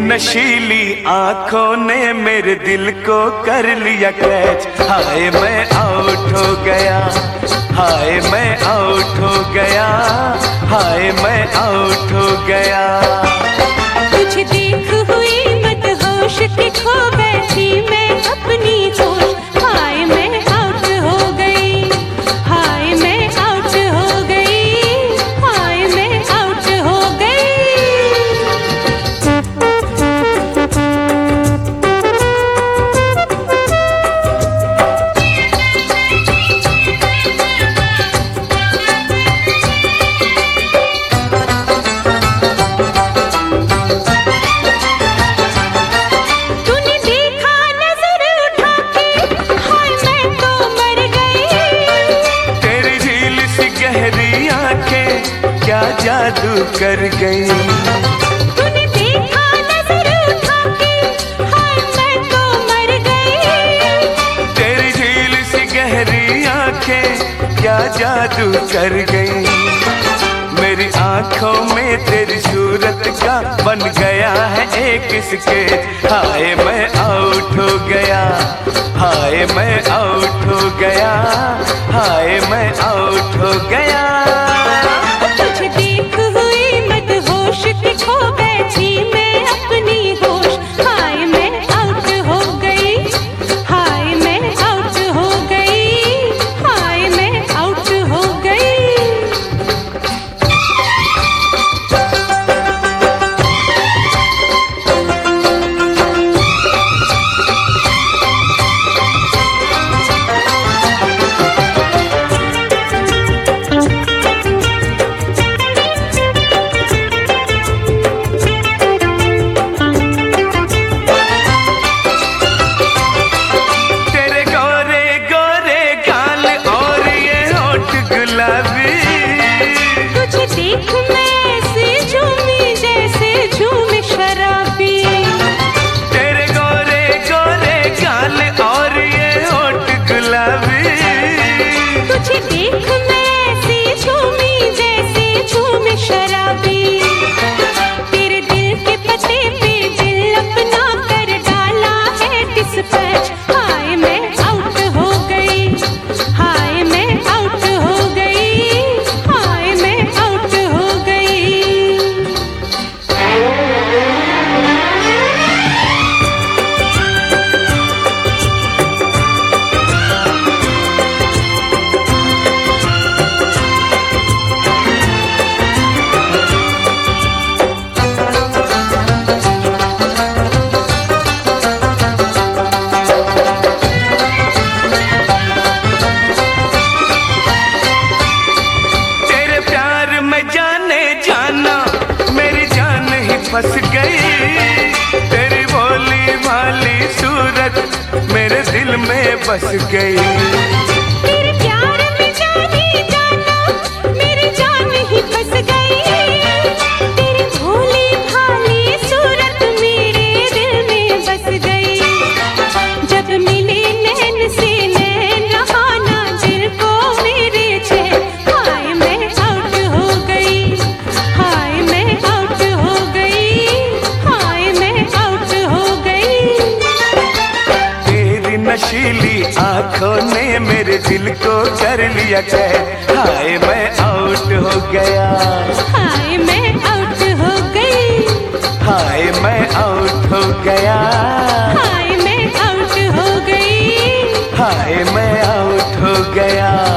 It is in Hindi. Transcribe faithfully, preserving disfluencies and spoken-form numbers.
नशीली आंखों ने मेरे दिल को कर लिया कैच। हाय मैं आउट हो गया, हाय मैं आउट हो गया, हाय मैं आउट हो गया। तुझे देख हुई मदहोश के खो बैठी मैं अपनी होश। हाय मैं आउट हो गई, हाय मैं आउट हो गई, हाय मैं आउट हो गई। क्या जादू कर गई, तूने देखा नजर उठा के, हाय मैं तो मर गई। तेरी झील सी गहरी आंखें क्या जादू कर गई। मेरी आंखों में तेरी सूरत का बन गया है एक स्केच। हाय मैं आउट हो गया, हाय मैं आउट हो गया, हाय मैं आउट हो गया। देख हुई मदहोश के खो बैठी मैं अपनी होश। हाय मैं आउट हो गई, हाय मैं आउट हो गई, हाय मैं आउट हो गई। तुझे देख मैं ऐसे झूमी जैसे झूमे शराबी। तेरे गोरे गोरे गाल और ये होठ गुलाबी। तुझे देख मैं ऐसे झूमी जैसे झूमे शराबी। तेरे दिल के पते पे दिल अपना कर डाला है डिस्पैच। हाय मैं आउट हो गई, हाय मैं आउट हो गई, हाय मैं आउट हो गई। फंस गई तेरी भोली भाली सूरत मेरे दिल में बस गई। तेरे प्यार में जाने जाना मेरी जान ही फंस गई। तेरी भोली भाली सूरत मेरे दिल में बस गई। जब मिले नैन से नैन रहा ना दिल को मेरे चैन। हाय मैं आउट हो गई, हाय मैं आउट हो गई, हाय मैं आउट हो गई। तेरी नशीली आंखों ने मेरे दिल को कर लिया कैद। हाय मैं आउट हो गया, हाय मैं आउट हो गई, हाय मैं आउट हो गया, हाय मैं आउट हो गई, हाय मैं आउट हो गया।